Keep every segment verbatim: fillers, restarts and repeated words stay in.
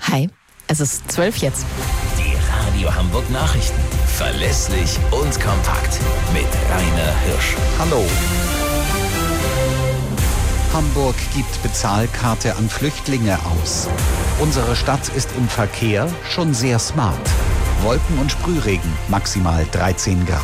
Hi, es ist zwölf jetzt. Die Radio Hamburg Nachrichten. Verlässlich und kompakt. Mit Rainer Hirsch. Hallo. Hamburg gibt Bezahlkarte an Flüchtlinge aus. Unsere Stadt ist im Verkehr schon sehr smart. Wolken und Sprühregen, maximal dreizehn Grad.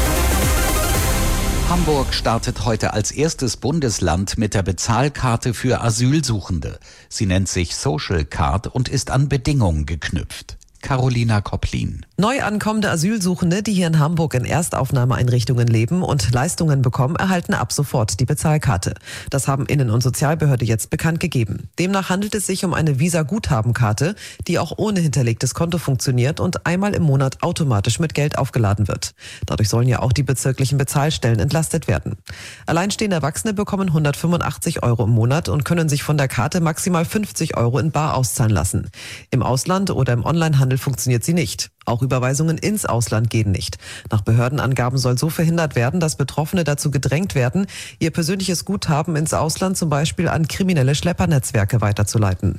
Hamburg startet heute als erstes Bundesland mit der Bezahlkarte für Asylsuchende. Sie nennt sich Social Card und ist an Bedingungen geknüpft. Carolina Kopplin. Neu ankommende Asylsuchende, die hier in Hamburg in Erstaufnahmeeinrichtungen leben und Leistungen bekommen, erhalten ab sofort die Bezahlkarte. Das haben Innen- und Sozialbehörde jetzt bekannt gegeben. Demnach handelt es sich um eine Visa-Guthabenkarte, die auch ohne hinterlegtes Konto funktioniert und einmal im Monat automatisch mit Geld aufgeladen wird. Dadurch sollen ja auch die bezirklichen Bezahlstellen entlastet werden. Alleinstehende Erwachsene bekommen hundertfünfundachtzig Euro im Monat und können sich von der Karte maximal fünfzig Euro in bar auszahlen lassen. Im Ausland oder im Onlinehandel funktioniert sie nicht. Auch Überweisungen ins Ausland gehen nicht. Nach Behördenangaben soll so verhindert werden, dass Betroffene dazu gedrängt werden, ihr persönliches Guthaben ins Ausland zum Beispiel an kriminelle Schleppernetzwerke weiterzuleiten.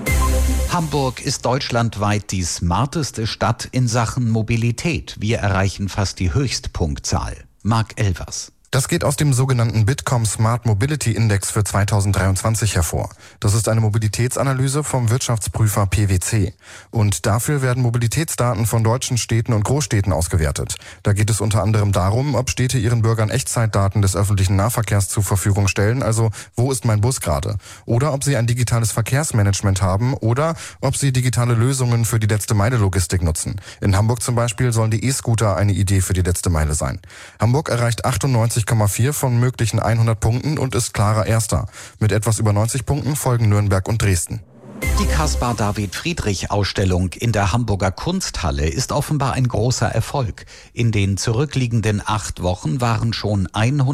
Hamburg ist deutschlandweit die smarteste Stadt in Sachen Mobilität. Wir erreichen fast die Höchstpunktzahl. Marc Elvers. Das geht aus dem sogenannten Bitkom Smart Mobility Index für zweitausenddreiundzwanzig hervor. Das ist eine Mobilitätsanalyse vom Wirtschaftsprüfer P W C. Und dafür werden Mobilitätsdaten von deutschen Städten und Großstädten ausgewertet. Da geht es unter anderem darum, ob Städte ihren Bürgern Echtzeitdaten des öffentlichen Nahverkehrs zur Verfügung stellen, also wo ist mein Bus gerade? Oder ob sie ein digitales Verkehrsmanagement haben oder ob sie digitale Lösungen für die letzte Meile Logistik nutzen. In Hamburg zum Beispiel sollen die E-Scooter eine Idee für die letzte Meile sein. Hamburg erreicht achtundneunzig Komma vier von möglichen hundert Punkten und ist klarer Erster. Mit etwas über neunzig Punkten folgen Nürnberg und Dresden. Die Caspar-David-Friedrich-Ausstellung in der Hamburger Kunsthalle ist offenbar ein großer Erfolg. In den zurückliegenden acht Wochen waren schon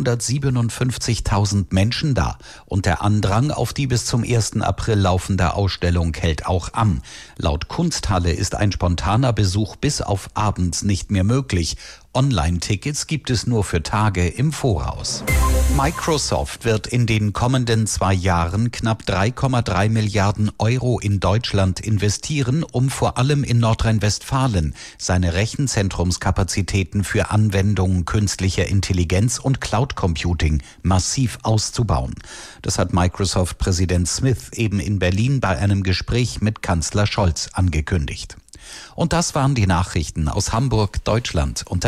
hundertsiebenundfünfzigtausend Menschen da. Und der Andrang auf die bis zum ersten April laufende Ausstellung hält auch an. Laut Kunsthalle ist ein spontaner Besuch bis auf abends nicht mehr möglich. Online-Tickets gibt es nur für Tage im Voraus. Microsoft wird in den kommenden zwei Jahren knapp drei Komma drei Milliarden Euro in Deutschland investieren, um vor allem in Nordrhein-Westfalen seine Rechenzentrumskapazitäten für Anwendungen künstlicher Intelligenz und Cloud Computing massiv auszubauen. Das hat Microsoft-Präsident Smith eben in Berlin bei einem Gespräch mit Kanzler Scholz angekündigt. Und das waren die Nachrichten aus Hamburg, Deutschland und